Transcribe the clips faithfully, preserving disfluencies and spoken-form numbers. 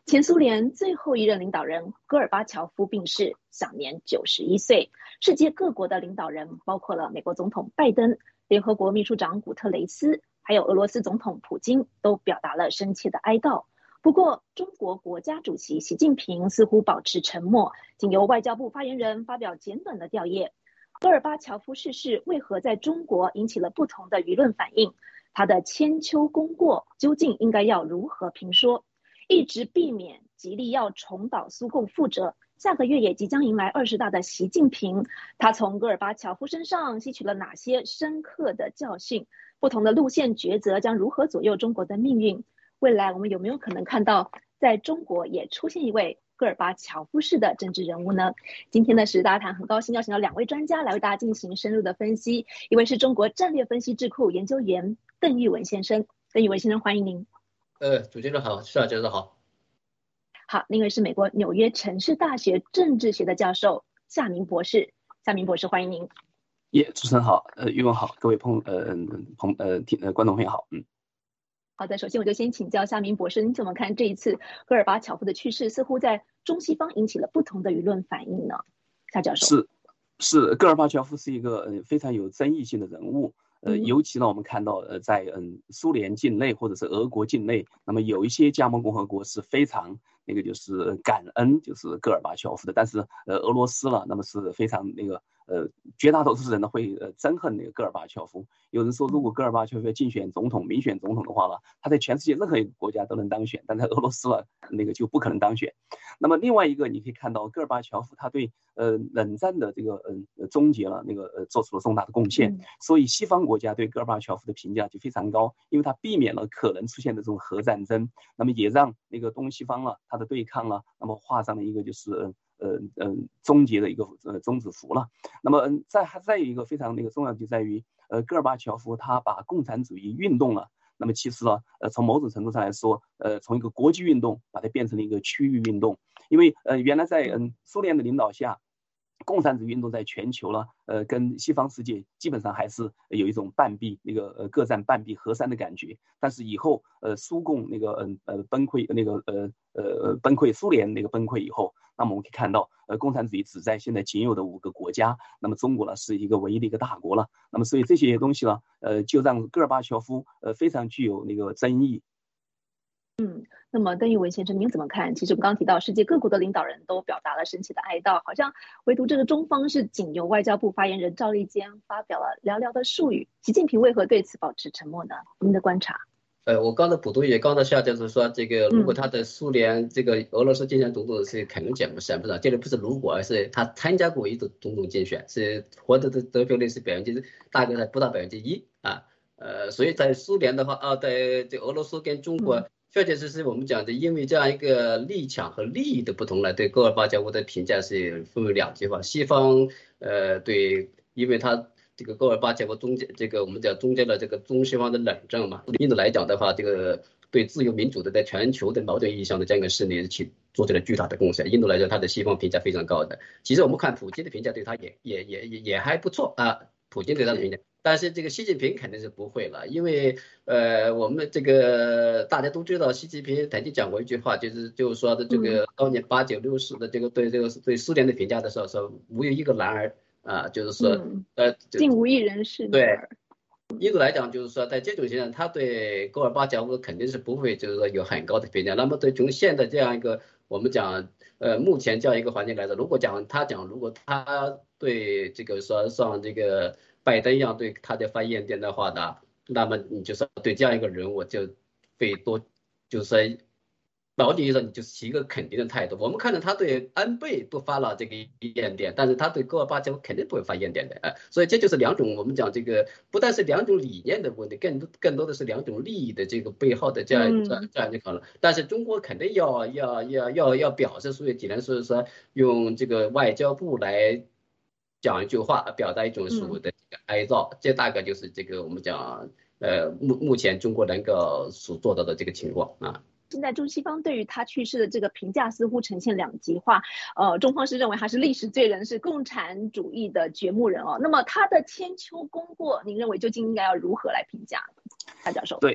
前苏联最后一任领导人戈尔巴乔夫病逝，享年九十一岁。世界各国的领导人，包括了美国总统拜登、联合国秘书长古特雷斯，还有俄罗斯总统普京，都表达了深切的哀悼。不过，中国国家主席习近平似乎保持沉默，仅由外交部发言人发表简短的吊唁。戈尔巴乔夫逝世为何在中国引起了不同的舆论反应？他的千秋功过究竟应该要如何评说？一直避免极力要重蹈苏共覆辙，下个月也即将迎来二十大的习近平，他从戈尔巴乔夫身上吸取了哪些深刻的教训？不同的路线抉择将如何左右中国的命运？未来我们有没有可能看到在中国也出现一位戈尔巴乔夫式的政治人物呢？今天的时事大谈很高兴邀请到两位专家来为大家进行深入的分析，一位是中国战略分析智库研究员邓玉文先生，邓玉文先生欢迎您。 呃，主持人好，是啊，教授好。 好，另一位是美国纽约城市大学政治学的教授夏明博士，夏明博士欢迎您。 耶，主持人好，呃，玉文好，各位朋呃朋呃听呃观众朋友好，嗯。 好的，首先我就先请教夏明博士，您怎么看这一次戈尔巴乔夫的去世，似乎在中西方引起了不同的舆论反应呢？夏教授。 是是，戈尔巴乔夫是一个呃非常有争议性的人物。呃，尤其呢，我们看到，呃，在嗯苏联境内或者是俄国境内，那么有一些加盟共和国是非常那个就是感恩就是戈尔巴乔夫的，但是呃俄罗斯了，那么是非常那个呃绝大多数人呢会呃憎恨那个戈尔巴乔夫。有人说，如果戈尔巴乔夫竞选总统、民选总统的话呢，他在全世界任何一个国家都能当选，但在俄罗斯了那个就不可能当选。那么另外一个，你可以看到戈尔巴乔夫他对呃冷战的这个呃终结了那个呃做出了重大的贡献，嗯、所以西方国家对戈尔巴乔夫的评价就非常高，因为他避免了可能出现的这种核战争，那么也让那个东西方了他的对抗了，那么画上了一个就是呃呃终结的一个呃终止符了。那么嗯，再还再有一个非常那个重要就在于呃戈尔巴乔夫他把共产主义运动了。那么其实呢，呃，从某种程度上来说，呃，从一个国际运动把它变成了一个区域运动，因为呃，原来在嗯苏联的领导下，共产主义运动在全球呢，呃，跟西方世界基本上还是有一种半壁那个呃各占半壁河山的感觉。但是以后呃苏共那个嗯 呃, 呃崩溃那个呃呃崩溃苏联那个崩溃以后，那么我们可以看到，呃，共产主义只在现在仅有的五个国家，那么中国呢是一个唯一的一个大国了。那么所以这些东西呢，呃，就让戈尔巴乔夫呃非常具有那个争议。 嗯，那么邓玉文先生，您怎么看？其实我们刚刚提到，世界各国的领导人都表达了深切的哀悼，好像唯独这个中方是仅由外交部发言人赵立坚发表了寥寥的数语。习近平为何对此保持沉默呢？您的观察？ 呃，我刚才补充也刚才夏教授说，这个如果他的苏联这个俄罗斯竞选总统是肯定讲不上不上，这里不是如果，而是他参加过一次总统竞选，是获得的得票率是百分之大概不到百分之一啊。呃，所以在苏联的话啊，在这俄罗斯跟中国。嗯确确实实，我们讲的，因为这样一个立场和利益的不同呢，对戈尔巴乔夫的评价是分为两极化。西方呃对，因为他这个戈尔巴乔夫中间这个我们讲中间的这个中西方的冷战嘛，印度来讲的话，这个对自由民主的在全球的矛盾意义上的这样一个势力起做出了巨大的贡献。印度来讲，他的西方评价非常高的。其实我们看普京的评价对他也也也也也还不错啊，普京对他的评价。但是这个习近平肯定是不会了，因为呃，我们这个大家都知道，习近平曾经讲过一句话，就是就是说的这个当年八九六四的这个对这个对苏联的评价的时候，说无有一个男儿啊，就是说、 嗯、 呃， 竟无一人是男儿。 印度来讲，就是说在这种情况下，他对戈尔巴乔夫肯定是不会就是说有很高的评价。那么对从现在这样一个我们讲呃目前这样一个环境来说，如果讲他讲如果他对这个说像这个。拜登一样对他的发言点的话呢，那么你就是对这样一个人物就会多，就是某种意义上你就是持一个肯定的态度。我们看到他对安倍都发了这个言点，但是他对戈尔巴乔夫肯定不会发言点的，所以这就是两种我们讲这个不但是两种理念的问题，更多更多的是两种利益的这个背后的这样这样这样就可能。但是中国肯定要要要要要表示，所以只能是说用这个外交部来。讲一句话，表达一种所谓的这个哀悼，嗯、这大概就是这个我们讲，呃，目目前中国能够所做到的这个情况啊。 现在中西方对于他去世的这个评价似乎呈现两极化，呃，中方是认为他是历史罪人，是共产主义的掘墓人哦。那么他的千秋功过，您认为究竟应该要如何来评价？夏教授。 对。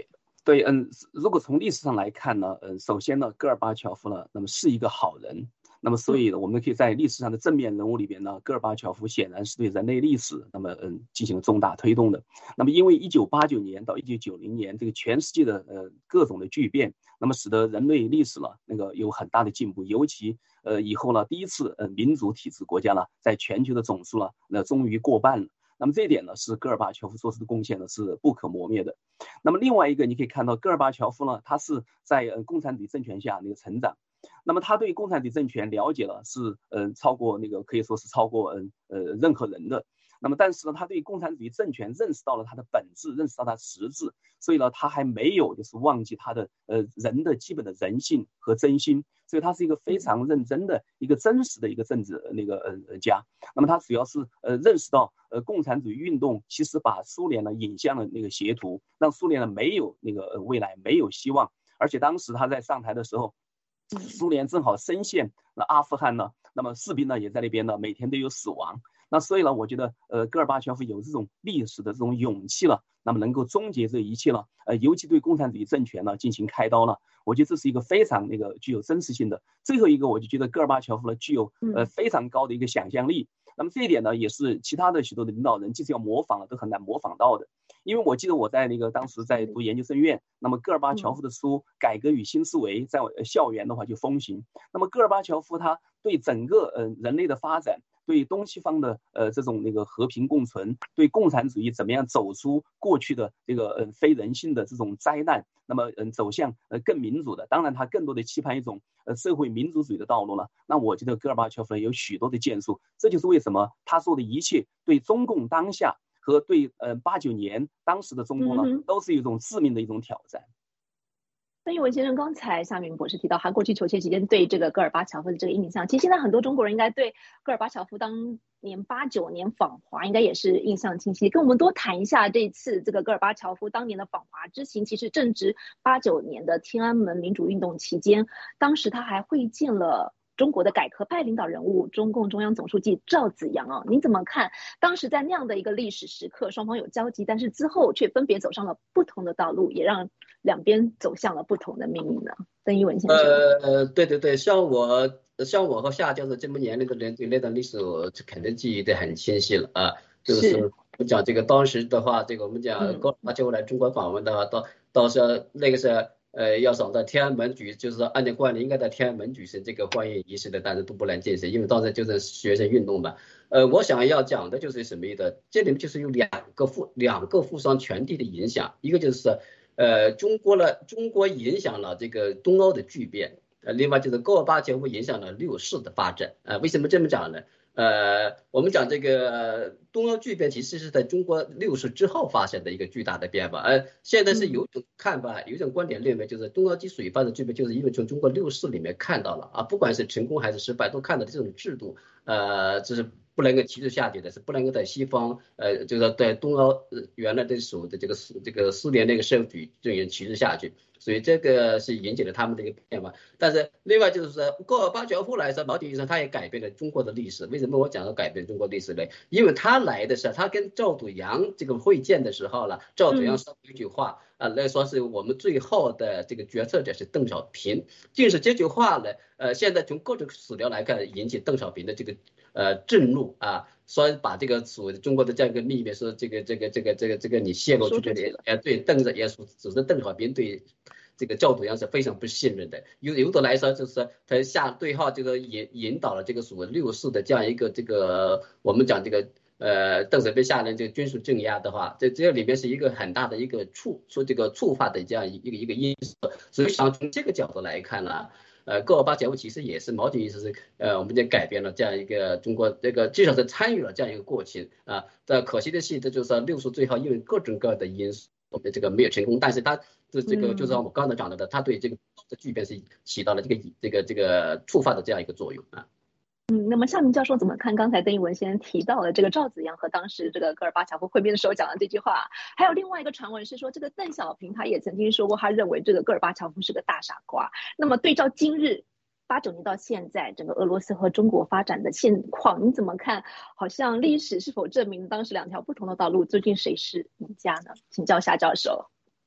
对，嗯，如果从历史上来看呢，嗯，首先呢，戈尔巴乔夫呢，那么是一个好人，那么所以我们可以在历史上的正面人物里边呢，戈尔巴乔夫显然是对人类历史那么嗯进行了重大推动的。那么因为一九八九年到一九九零年这个全世界的呃各种的巨变，那么使得人类历史呢那个有很大的进步，尤其呃以后呢第一次呃民主体制国家呢在全球的总数呢那终于过半了。那么这一点呢，是戈尔巴乔夫做出的贡献呢，是不可磨灭的。那么另外一个，你可以看到戈尔巴乔夫呢，他是在呃共产主义政权下那个成长，那么他对共产主义政权了解了是呃超过那个可以说是超过嗯 呃, 呃任何人的。那么但是呢，他对共产主义政权认识到了它的本质，认识到它的实质，所以呢，他还没有就是忘记他的呃人的基本的人性和真心，所以他是一个非常认真的一个真实的一个政治那个呃家。那么他主要是呃认识到呃共产主义运动其实把苏联呢引向了那个邪途，让苏联呢没有那个未来，没有希望。而且当时他在上台的时候，苏联正好深陷那阿富汗呢，那么士兵呢也在那边呢，每天都有死亡。那所以呢，我觉得呃戈尔巴乔夫有这种历史的这种勇气了，那么能够终结这一切了，呃尤其对共产主义政权呢进行开刀了，我觉得这是一个非常那个具有真实性的。最后一个，我就觉得戈尔巴乔夫呢具有呃非常高的一个想象力。那么这一点呢，也是其他的许多的领导人即使要模仿了都很难模仿到的。因为我记得我在那个当时在读研究生院，那么戈尔巴乔夫的书《改革与新思维》在校园的话就风行。那么戈尔巴乔夫他对整个呃人类的发展，对东西方的呃这种那个和平共存，对共产主义怎么样走出过去的这个呃非人性的这种灾难，那么嗯走向呃更民主的，当然他更多的期盼一种呃社会民主主义的道路呢。那我觉得戈尔巴乔夫有许多的建树，这就是为什么他做的一切对中共当下和对呃八九年当时的中共呢，都是一种致命的一种挑战。 邓一文先生刚才夏明博士提到，他过去求学期间对这个戈尔巴乔夫的这个印象，其实现在很多中国人应该对戈尔巴乔夫当年八九年访华应该也是印象清晰。跟我们多谈一下这次这个戈尔巴乔夫当年的访华之行，其实正值八九年的天安门民主运动期间，当时他还会见了中国的改革派领导人物中共中央总书记赵紫阳啊，您怎么看？当时在那样的一个历史时刻，双方有交集，但是之后却分别走上了不同的道路，也让两边走向了不同的命运呢？邓一文先生。 呃，对对对，像我像我和夏教授这么年龄的人，对那段历史我肯定记忆得很清晰了啊。就是我们讲这个当时的话，这个我们讲戈尔巴乔夫来中国访问的话，到到时候那个是。呃，要想在天安门举，就是说按照惯例应该在天安门举行这个欢迎仪式的，但是都不能进行，因为当时就是学生运动嘛。呃，我想要讲的就是什么意思？这里面就是有两个互两个互相传递的影响，一个就是呃中国了，中国影响了这个东欧的巨变，呃，另外就是戈尔巴乔夫影响了六四的发展。呃，为什么这么讲呢？呃，我们讲这个东欧巨变其实是在中国六四之后发生的一个巨大的变化，而现在是有一种看法，有一种观点认为，就是东欧及水发的巨变，就是因为从中国六四里面看到了啊，不管是成功还是失败，都看到这种制度，呃，这是不能够继续下去的，是不能够在西方，呃，就是在东欧原来的属的这个这个苏联那个社会主义阵营继续下去。所以这个是引起了他们的一个变化，但是另外就是说，戈尔巴乔夫来说，某种意义上他也改变了中国的历史。为什么我讲到改变中国历史呢？因为他来的时候，他跟赵紫阳这个会见的时候了，赵紫阳说一句话啊，来说是我们最后的这个决策者是邓小平。就是这句话呢，呃，现在从各种史料来看，引起邓小平的这个呃震怒啊。说把这个所谓的中国的这样一个秘密，说这个这个这个这个这个你泄露出去的，哎，对，邓着也说，只是邓小平对这个赵紫阳是非常不信任的。有有的来说，就是他下对号这个引引导了这个所谓六四的这样一个这个我们讲这个呃邓小平下令这个军事镇压的话，这这里面是一个很大的一个触说这个触发的这样一个一个因素。所以想从这个角度来看呢。呃，戈尔巴乔夫其实也是某种意思是，呃，我们就改变了这样一个中国这个至少是参与了这样一个过程啊。但可惜的是，这就是说六四最后因为各种各样的因素，我们这个没有成功。但是他的这个就是我刚才讲到的，他对这个的巨变是起到了这个这个这个触发的这样一个作用啊。 嗯，那么夏明教授怎么看刚才邓一文先生提到的这个赵紫阳和当时这个戈尔巴乔夫会面的时候讲的这句话？还有另外一个传闻是说，这个邓小平他也曾经说过，他认为这个戈尔巴乔夫是个大傻瓜。那么对照今日八九年到现在整个俄罗斯和中国发展的现况，你怎么看？好像历史是否证明当时两条不同的道路，究竟谁是赢家呢？请教夏教授。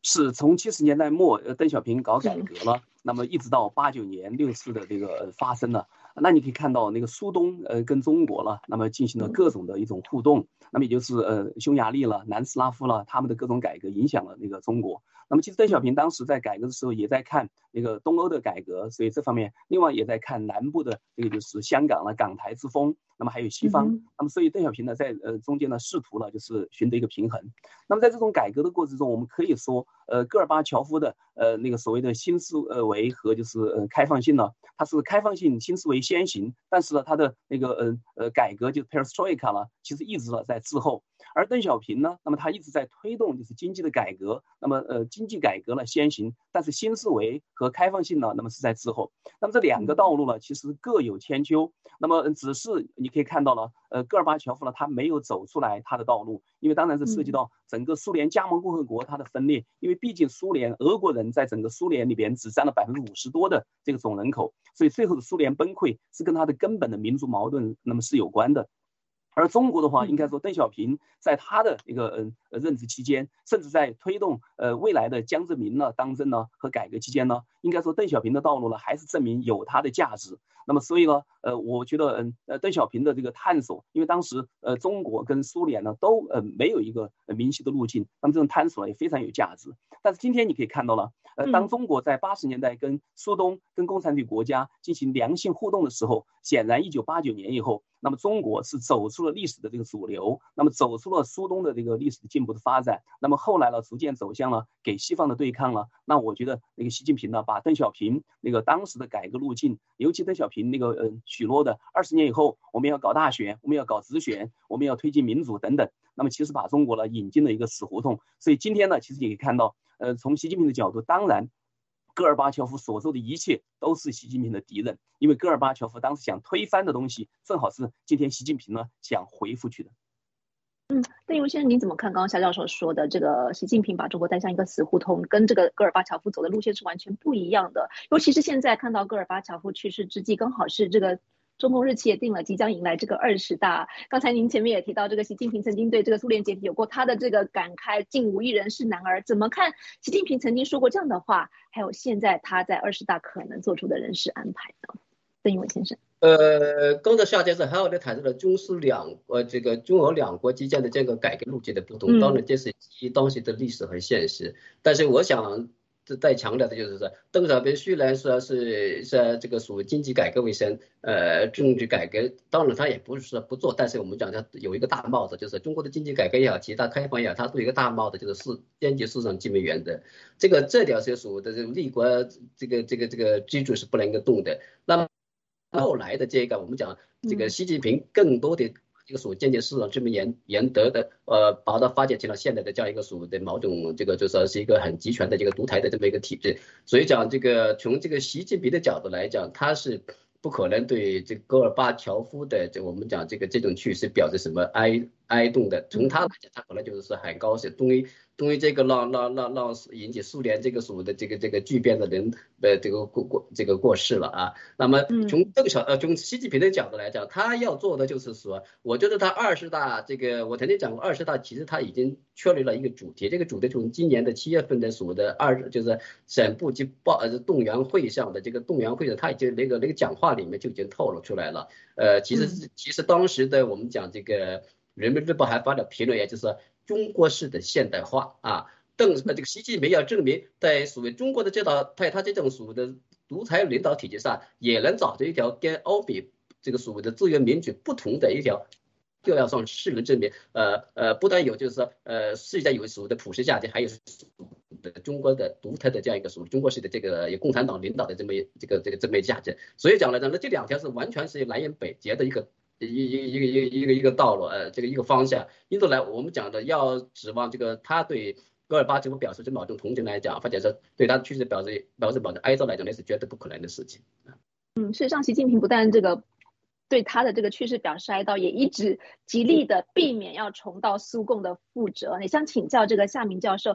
是从七十年代末，呃，邓小平搞改革了，那么一直到八九年六次的这个发生了，那你可以看到那个苏东呃跟中国了，那么进行了各种的一种互动，那么也就是呃匈牙利了、南斯拉夫了，他们的各种改革影响了那个中国。那么其实邓小平当时在改革的时候也在看那个东欧的改革，所以这方面另外也在看南部的这个就是香港了、港台之风，那么还有西方， 嗯、 那么所以邓小平呢在呃中间呢试图了就是寻得一个平衡。那么在这种改革的过程中，我们可以说，呃，戈尔巴乔夫的呃那个所谓的新思维和就是呃开放性呢，它是开放性新思维先行，但是呢，它的那个呃呃改革就是 perestroika 了，其实一直呢在滞后。而邓小平呢，那么他一直在推动就是经济的改革，那么呃经济改革呢先行，但是新思维和开放性呢，那么是在滞后。那么这两个道路呢，其实各有千秋。那么只是你可以看到了，呃，戈尔巴乔夫呢，他没有走出来他的道路，因为当然是涉及到整个苏联加盟共和国它的分裂，因为毕竟苏联俄国人在整个苏联里边只占了百分之五十多的这个总人口，所以最后的苏联崩溃是跟他的根本的民族矛盾那么是有关的。而中国的话，应该说邓小平在他的一个呃任职期间，甚至在推动呃未来的江泽民呢当政呢和改革期间呢，应该说邓小平的道路呢还是证明有它的价值。那么所以呢，呃，我觉得嗯呃邓小平的这个探索，因为当时呃中国跟苏联呢都呃没有一个明晰的路径，那么这种探索呢也非常有价值。但是今天你可以看到了，呃，当中国在八十年代跟苏东跟共产主义国家进行良性互动的时候，显然一九八九年以后，那么中国是走出了历史的这个主流，那么走出了苏东的这个历史的进步的发展，那么后来呢，逐渐走向了给西方的对抗了。那我觉得那个习近平呢，把邓小平那个当时的改革路径，尤其邓小平那个呃许诺的二十年以后我们要搞大选，我们要搞直选，我们要推进民主等等，那么其实把中国呢引进了一个死胡同。所以今天呢，其实也可以看到，呃，从习近平的角度，当然。戈尔巴乔夫所做的一切都是习近平的敌人，因为戈尔巴乔夫当时想推翻的东西，正好是今天习近平呢想回复去的。 嗯，邓勇先生，您怎么看刚刚夏教授说的这个习近平把中国带向一个死胡同，跟这个戈尔巴乔夫走的路线是完全不一样的？尤其是现在看到戈尔巴乔夫去世之际，刚好是这个中共日期也定了，即将迎来这个二十大。刚才您前面也提到，这个习近平曾经对这个苏联解体有过他的这个感慨，竟无一人是男儿。怎么看习近平曾经说过这样的话，还有现在他在二十大可能做出的人事安排呢？邓勇先生。 呃，刚才夏先生还有的谈到了中苏两呃这个中俄两国之间的这个改革路径的不同，当然这是基于当时的历史和现实，但是我想再强调的就是说，邓小平虽然说是是这个属于经济改革为先，呃，政治改革当然他也不是说不做，但是我们讲他有一个大帽子，就是中国的经济改革也好，其他开放也好，它都有一个大帽子，就是市边际市场基本原则，这个这条是属于的这个立国这个这个这个基础是不能够动的。那么后来的这个我们讲这个习近平更多的这个所间接市场这么严严德的，呃，把它发展成了现在的这样一个所谓的某种这个就说是一个很集权的这个独裁的这么一个体制。所以讲这个从这个习近平的角度来讲，他是不可能对这个戈尔巴乔夫的这我们讲这个这种去世表示什么哀哀动的。从他来讲，他可能就是说很高兴，终于终于这个让让让让引起苏联这个所谓的这个这个巨变的人的这个过过这个过世了啊。那么从邓小呃从习近平的角度来讲，他要做的就是说，我觉得他二十大这个我曾经讲过，二十大其实他已经确立了一个主题，这个主题从今年的七月份的所谓的二就是省部级报呃动员会上的这个动员会上，他已经那个那个讲话里面就已经透露出来了。呃，其实其实当时的我们讲这个。人民日报还发了评论，也就是说中国式的现代化啊，邓这个习近平要证明在所谓中国的这套在他这种所谓的独裁领导体系上，也能找出一条跟欧美这个所谓的自由民主不同的一条，就要向世人证明，呃呃，不但有就是说呃世界有所谓的普世价值，还有中国的独特的这样一个所谓中国式的这个由共产党领导的这么这个这个这么价值。所以讲来讲呢，这两条是完全是南辕北辙的一个。一一一个一个一个一个道路，呃，这个一个方向。因此来，我们讲的要指望这个他对戈尔巴乔夫表示这某种同情来讲，或者是对他去世表示表示某种哀悼来讲，那是绝对不可能的事情。 嗯，事实上，习近平不但这个对他的这个去世表示哀悼，也一直极力的避免要重蹈苏共的覆辙。也想请教这个夏明教授，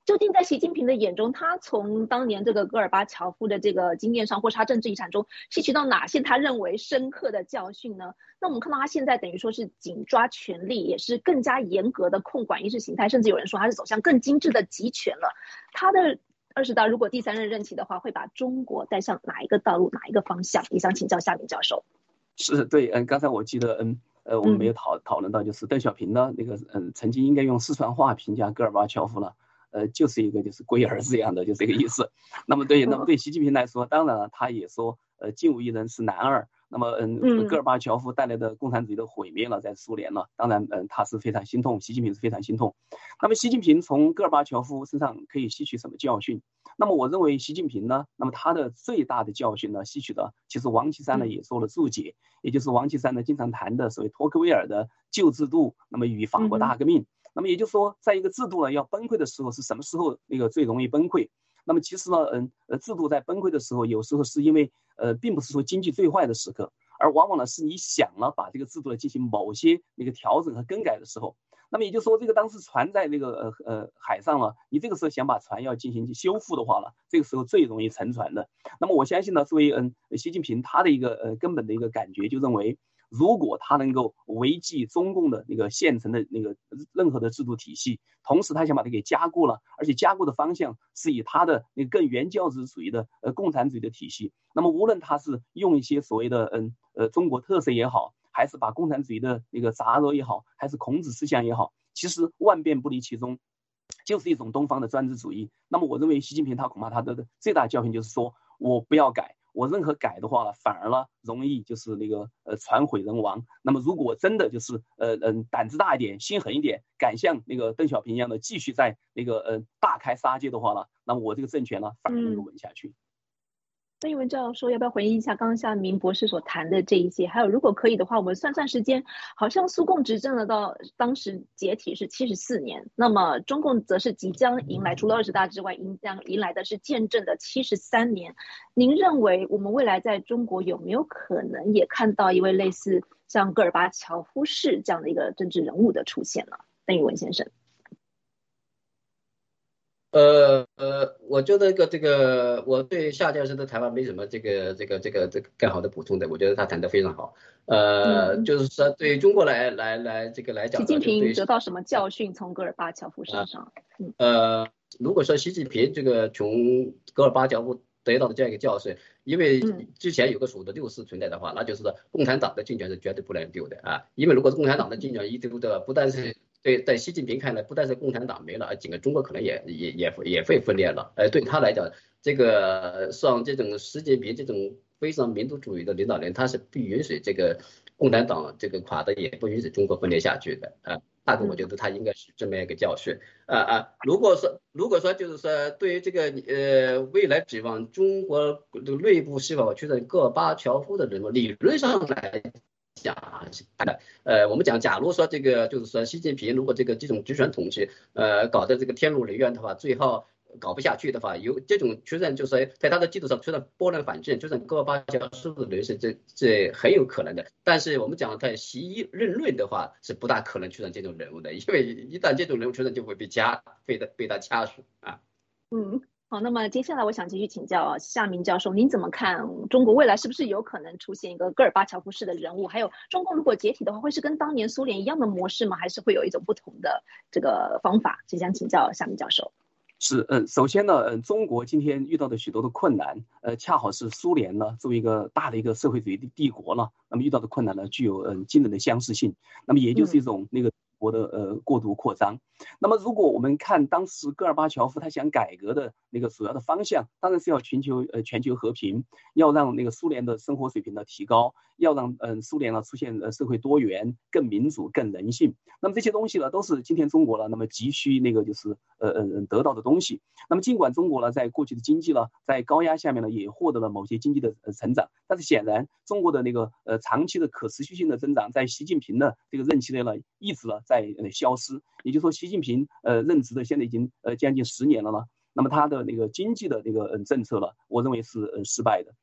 究竟在习近平的眼中，他从当年这个戈尔巴乔夫的这个经验上，或是他政治遗产中吸取到哪些他认为深刻的教训呢？那我们看到他现在等于说是紧抓权力，也是更加严格的控管意识形态，甚至有人说他是走向更精致的集权了。他的二十大如果第三任任期的话，会把中国带向哪一个道路、哪一个方向？也想请教夏明教授。 是对，嗯，刚才我记得，嗯。呃，我们没有讨讨论到，就是邓小平呢，那个嗯，曾经应该用四川话评价戈尔巴乔夫了，呃，就是一个就是龟儿子一样的，就这个意思。那么对，那么对习近平来说，当然了，他也说，呃，近无一人是男儿。那么嗯，戈尔巴乔夫带来的共产主义的毁灭了，在苏联了，当然嗯，他是非常心痛，习近平是非常心痛。那么习近平从戈尔巴乔夫身上可以吸取什么教训？那么我认为习近平呢，那么他的最大的教训呢，吸取的其实王岐山呢也做了注解，也就是王岐山呢经常谈的所谓托克维尔的旧制度，那么与法国大革命。那么也就是说，在一个制度呢要崩溃的时候，是什么时候那个最容易崩溃？那么其实呢，嗯呃，制度在崩溃的时候，有时候是因为呃，并不是说经济最坏的时刻，而往往呢是你想了把这个制度呢进行某些那个调整和更改的时候。那么也就是说，这个当时船在那个呃呃海上了，你这个时候想把船要进行修复的话了，这个时候最容易沉船的。那么我相信呢，作为嗯习近平他的一个呃根本的一个感觉，就认为，如果他能够维系中共的那个现成的那个任何的制度体系，同时他想把它给加固了，而且加固的方向是以他的那个更原教旨主义的呃共产主义的体系。那么无论他是用一些所谓的嗯呃中国特色也好，还是把共产主义的那个杂糅也好，还是孔子思想也好，其实万变不离其宗，就是一种东方的专制主义。那么我认为习近平他恐怕他的最大教训就是说，我不要改，我任何改的话反而呢容易就是那个呃船毁人亡。那么如果真的就是呃嗯、呃、胆子大一点，心狠一点，敢像那个邓小平一样的继续在那个呃大开杀戒的话呢，那么我这个政权呢反而能够稳下去。 邓一文教授要不要回应一下刚刚夏明博士所谈的这一些？还有，如果可以的话，我们算算时间，好像苏共执政了到当时解体是七十四年，那么中共则是即将迎来除了二十大之外，迎将迎来的是建政的七十三年。您认为我们未来在中国有没有可能也看到一位类似像戈尔巴乔夫式这样的一个政治人物的出现呢？邓一文先生。 呃呃，我觉得这个这个，我对夏教授的谈话没什么这个这个这个这个更好的补充的，我觉得他谈得非常好。呃，嗯、就是说对于中国来来来这个来讲， 习近平得到什么教训从戈尔巴乔夫身上？ 嗯、呃，如果说习近平这个从戈尔巴乔夫得到的这样一个教训，因为之前有个所谓的六四存在的话，那就是说共产党的竞选是绝对不能丢的啊，因为如果共产党的竞选一丢的，不但是对，在习近平看来，不但是共产党没了，而整个中国可能也也也也会分裂了。呃，对他来讲，这个像这种习近平这种非常民族主义的领导人，他是不允许这个共产党这个垮的，也不允许中国分裂下去的。啊，大概我觉得他应该是这么一个教训。啊啊，如果说如果说就是说对于这个呃未来指望中国的内部是否出现戈尔巴乔夫的人物，理论上来讲，呃，我们讲，假如说这个就是说，习近平如果这个这种集权统治，呃，搞得这个天怒人怨的话，最后搞不下去的话，有这种出现，就是在他的基础上出现拨乱反正，出现戈尔巴乔夫的人是这这很有可能的。但是我们讲在习一任论的话，是不大可能出现这种人物的，因为一旦这种人物出现，就会被掐，被他被他掐死啊。 嗯。好，那么接下来我想继续请教夏明教授，您怎么看中国未来是不是有可能出现一个戈尔巴乔夫式的人物？还有中共如果解体的话，会是跟当年苏联一样的模式吗？还是会有一种不同的这个方法？就想请教夏明教授。 是，嗯，首先呢，嗯，中国今天遇到的许多的困难，呃，恰好是苏联呢作为一个大的一个社会主义的帝国呢，那么遇到的困难呢，具有嗯惊人的相似性，那么也就是一种那个国的呃过度扩张。那么如果我们看当时戈尔巴乔夫他想改革的那个主要的方向，当然是要全球呃全球和平，要让那个苏联的生活水平的提高，要让嗯、呃、苏联呢出现呃社会多元、更民主、更人性。那么这些东西呢，都是今天中国呢那么急需那个就是呃呃得到的东西。那么尽管中国呢在过去的经济呢在高压下面呢也获得了某些经济的呃成长，但是显然中国的那个呃长期的可持续性的增长，在习近平的这个任期内呢一直呢在呃消失。也就是说，习近平呃任职的现在已经呃将近十年了呢，那么他的那个经济的那个嗯政策呢，我认为是呃失败的。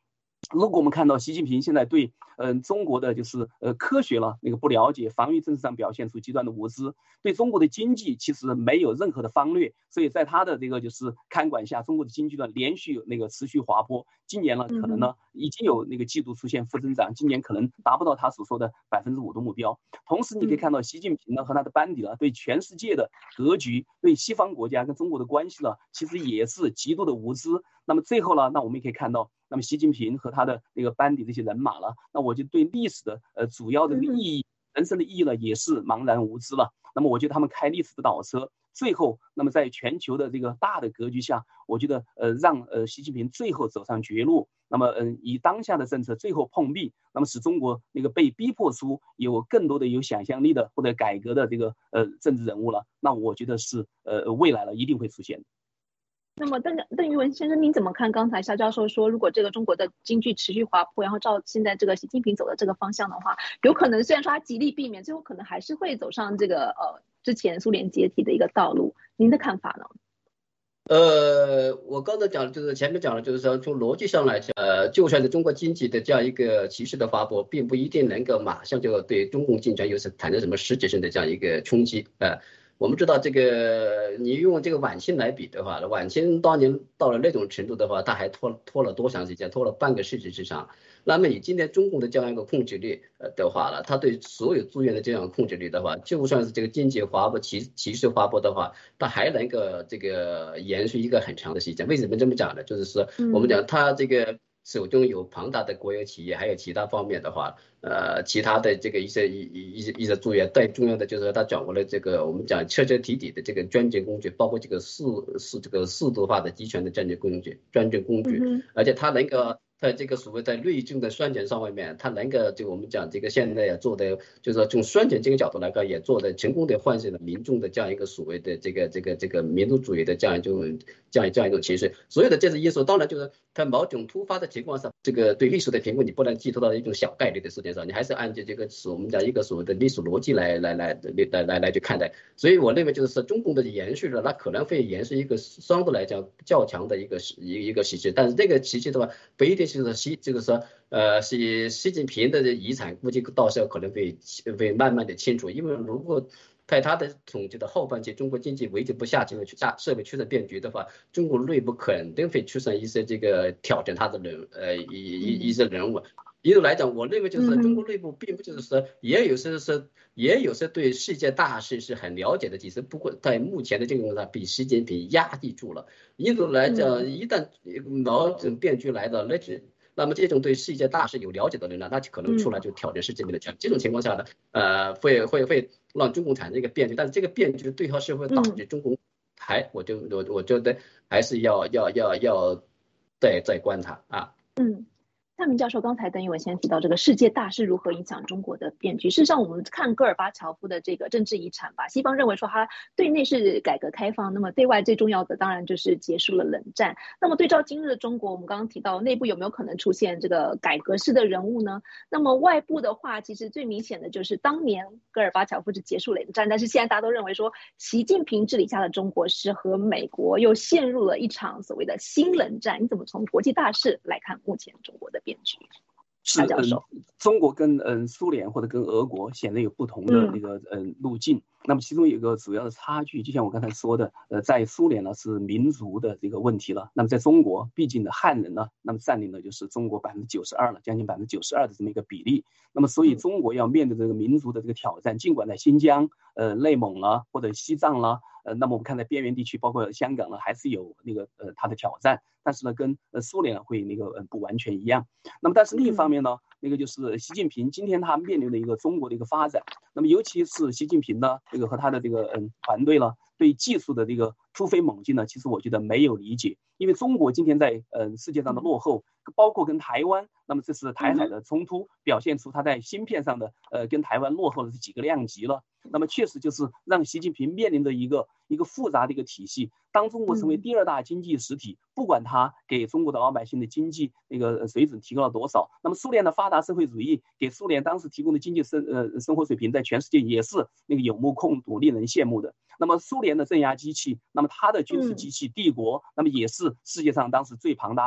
如果我们看到习近平现在对嗯、呃、中国的就是呃科学了那个不了解，防御政策上表现出极端的无知，对中国的经济其实没有任何的方略，所以在他的这个就是看管下，中国的经济呢连续那个持续滑坡，今年呢可能呢已经有那个季度出现负增长，今年可能达不到他所说的百分之五的目标。同时你可以看到习近平呢和他的班底呢对全世界的格局，对西方国家跟中国的关系呢其实也是极度的无知。那么最后呢，那我们也可以看到，那么习近平和他的那个班底这些人马了，那我就对历史的呃主要的意义、人生的意义呢，也是茫然无知了。那么我觉得他们开历史的倒车，最后那么在全球的这个大的格局下，我觉得呃让呃习近平最后走上绝路。那么嗯、呃，以当下的政策最后碰壁，那么使中国那个被逼迫出有更多的有想象力的或者改革的这个呃政治人物了，那我觉得是呃未来了一定会出现的。 那么邓邓聿文先生，您怎么看刚才夏教授说，如果这个中国的经济持续滑坡，然后照现在这个习近平走的这个方向的话，有可能虽然说他极力避免，最后可能还是会走上这个呃之前苏联解体的一个道路，您的看法呢？ 呃，我刚才讲的就是前面讲的，就是说从逻辑上来讲，呃，就算是中国经济的这样一个趋势的滑坡，并不一定能够马上就对中共竞争有产生什么实质性的这样一个冲击，呃。我们知道这个，你用这个晚清来比的话，晚清当年到了那种程度的话，他还拖拖了多长时间？拖了半个世纪之长。那么以今天中共的这样一个控制力呃的话了，他对所有资源的这样控制力的话，就算是这个经济滑坡、歧歧视滑坡的话，他还能够这个延续一个很长的时间。为什么这么讲呢？就是说我们讲他这个手中有庞大的国有企业，还有其他方面的话。呃，其他的这个一些一一些一些资源，最重要的就是说，他掌握了这个我们讲彻彻底底的这个专政工具，包括这个四四这个四度化的集权的专政工具、专政工具，嗯、而且他能够在这个所谓在内政的双减上面，他能够就我们讲这个现在也做的，就是说从双减这个角度来看，也做的成功的唤醒了民众的这样一个所谓的这个这个这个民族主义的这样一种这样这样一种情绪。所有的这些因素，当然就是在某种突发的情况下，这个对历史的评估，你不能寄托到一种小概率的事情。你还是按照这个我们讲一个所谓的历史逻辑来来来来来来去看待，所以我认为就是说中共的延续了，那可能会延续一个相对来讲较强的一个一个时期，但是这个时期的话不一定是习这个说呃是习近平的遗产，估计到时候可能会会慢慢的清楚，因为如果在他的统计的后半期，中国经济维持不下去，下社会趋势变局的话，中国内部肯定会出现一些这个挑战他的人呃一一一些人物。一路来讲，我认为就是中国内部并不就是说，也有些是也有些对世界大势是很了解的，其实不过在目前的这个上被习近平压抑住了。一路来讲，一旦某种变局来到，那就那么这种对世界大势有了解的人呢，那就可能出来就挑战世界的权。这种情况下呢，呃，会会会让中共产生一个变局，但是这个变局对它是会导致中共还，我就我我觉得还是要要要要再再观察啊。 嗯。夏明教授刚才邓聿文先生提到这个世界大势如何影响中国的变局，事实上我们看戈尔巴乔夫的这个政治遗产吧，西方认为说他对内是改革开放，那么对外最重要的当然就是结束了冷战。那么对照今日的中国，我们刚刚提到内部有没有可能出现这个改革式的人物呢？那么外部的话，其实最明显的就是当年戈尔巴乔夫是结束冷战，但是现在大家都认为说习近平治理下的中国是和美国又陷入了一场所谓的新冷战。你怎么从国际大势来看目前中国的变局？ 是嗯，中国跟嗯苏联或者跟俄国显然有不同的那个嗯路径。那么其中有一个主要的差距，就像我刚才说的，呃，在苏联呢是民族的这个问题了。那么在中国，毕竟的汉人呢，那么占领的就是中国百分之九十二了，将近百分之九十二的这么一个比例。那么所以中国要面对这个民族的这个挑战，尽管在新疆、呃内蒙了或者西藏了，呃，那么我们看在边缘地区，包括香港呢，还是有那个呃它的挑战。但是呢，跟呃苏联会那个呃不完全一样。那么但是另一方面呢，那个就是习近平今天他面临的一个中国的一个发展。那么尤其是习近平呢，这个和他的这个嗯团队了，对技术的这个突飞猛进呢，其实我觉得没有理解，因为中国今天在嗯世界上的落后，包括跟台湾，那么这是台海的冲突，表现出他在芯片上的呃跟台湾落后的这几个量级了。那么确实就是让习近平面临的一个一个复杂的一个体系。当中国成为第二大经济实体，不管它给中国的老百姓的经济那个水准提高了多少，那么苏联的发达社会主义给苏联当时提供的经济生呃生活水平，在全世界也是那个有目共睹、令人羡慕的。那么苏联的镇压机器，那么它的军事机器帝国，那么也是世界上当时最庞大的。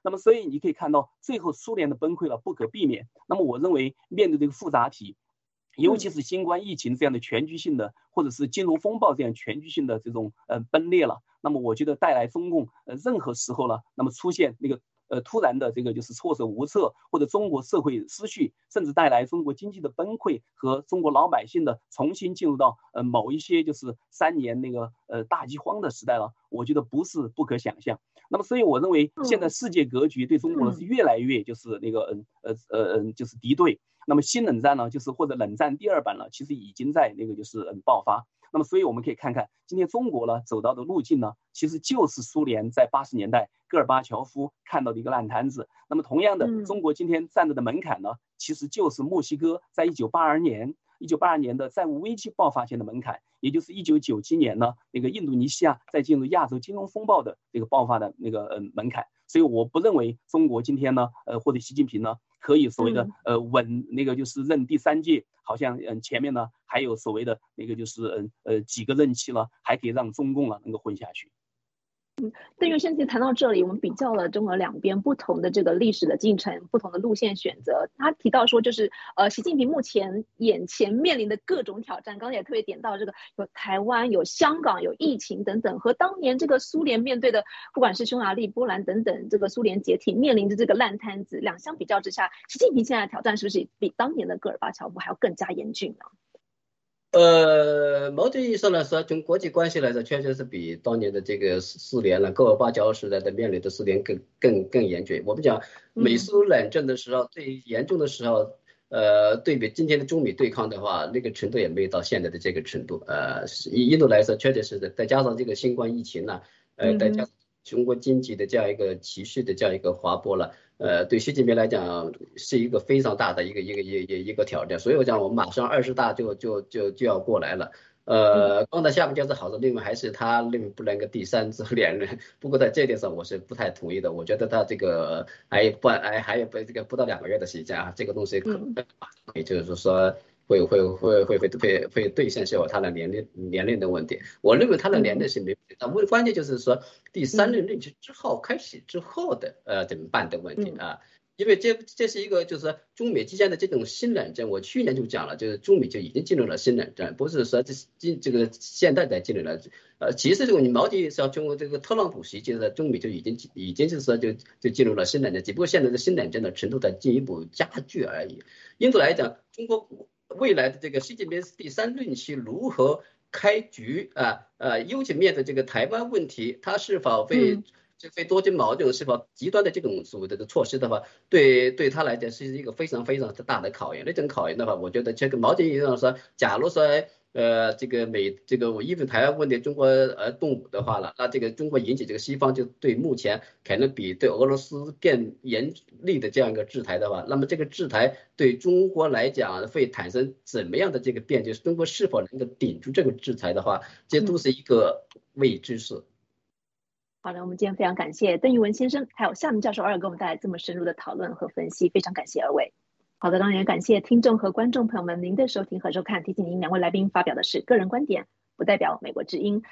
那么所以你可以看到，最后苏联的崩溃了不可避免。那么我认为，面对这个复杂体，尤其是新冠疫情这样的全局性的，或者是金融风暴这样全局性的这种呃崩裂了，那么我觉得带来中共呃任何时候呢，那么出现那个呃突然的这个就是措手无策，或者中国社会失序，甚至带来中国经济的崩溃和中国老百姓的重新进入到呃某一些就是三年那个呃大饥荒的时代了，我觉得不是不可想象。那么所以我认为现在世界格局对中国呢是越来越就是那个嗯呃呃嗯就是敌对。那么新冷战呢，就是或者冷战第二版了，其实已经在那个就是嗯爆发。那么所以我们可以看看今天中国呢走到的路径呢，其实就是苏联在八十年代戈尔巴乔夫看到的一个烂摊子。那么同样的，中国今天站着的门槛呢，其实就是墨西哥在一九八二年一九八二年的债务危机爆发前的门槛，也就是一九九七年呢那个印度尼西亚在进入亚洲金融风暴的这个爆发的那个呃门槛。所以我不认为中国今天呢呃或者习近平呢可以所谓的呃稳那个就是任第三届，好像嗯前面呢还有所谓的那个就是嗯呃几个任期了，还可以让中共呢能够混下去。 嗯，邓岳先生谈到这里，我们比较了中俄两边不同的这个历史的进程，不同的路线选择。他提到说，就是呃，习近平目前眼前面临的各种挑战，刚才也特别点到这个有台湾、有香港、有疫情等等，和当年这个苏联面对的，不管是匈牙利、波兰等等，这个苏联解体面临的这个烂摊子，两相比较之下，习近平现在的挑战是不是比当年的戈尔巴乔夫还要更加严峻呢？ 呃，某种意义上来说，从国际关系来说，确实是比当年的这个苏联了，戈尔巴乔夫时代的面临的苏联更更更严峻。我们讲美苏冷战的时候，最严重的时候，呃，对比今天的中美对抗的话，那个程度也没有到现在的这个程度。呃，以印度来说，确实是的，再加上这个新冠疫情呢，呃，再加上中国经济的这样一个持续的这样一个滑坡了。呃，对习近平来讲是一个非常大的一个一个一个一个挑战，所以我讲我们马上二十大就就就就要过来了。呃，刚才下面就是好的，另外还是他认为不能够第三次连任，不过在这点上我是不太同意的，我觉得他这个还不还还有不这个不到两个月的时间啊，这个东西可也就是说。会会会会会会会兑现是有他的年龄年龄的问题，我认为他的年龄是没问题，但问关键就是说第三任任期之后开始之后的呃怎么办的问题啊，因为这这是一个就是说中美之间的这种新冷战，我去年就讲了，就是中美就已经进入了新冷战，不是说这这这个现在才进入了，呃，其实这种毛记像中国这个特朗普时期的中美就已经已经就是说就就进入了新冷战，只不过现在的新冷战的程度在进一步加剧而已。因此来讲，中国未来的这个习近平第三任期如何开局啊？呃，尤其面对这个台湾问题，他是否会这非多军矛盾，是否极端的这种所谓的措施的话，对对他来讲是一个非常非常大的考验。那种考验的话，我觉得这个毛主席上说，假如说呃这个美这个我因为台湾问题中国呃动武的话了，那这个中国引起这个西方就对目前可能比对俄罗斯更严厉的这样一个制裁的话，那么这个制裁对中国来讲会产生怎么样的这个变局？中国是否能够顶住这个制裁的话，这都是一个未知数。 好的，我们今天非常感谢邓玉文先生还有夏明教授二人给我们带来这么深入的讨论和分析，非常感谢二位。好的，当然也感谢听众和观众朋友们您的收听和收看。提醒您，两位来宾发表的是个人观点，不代表美国之音。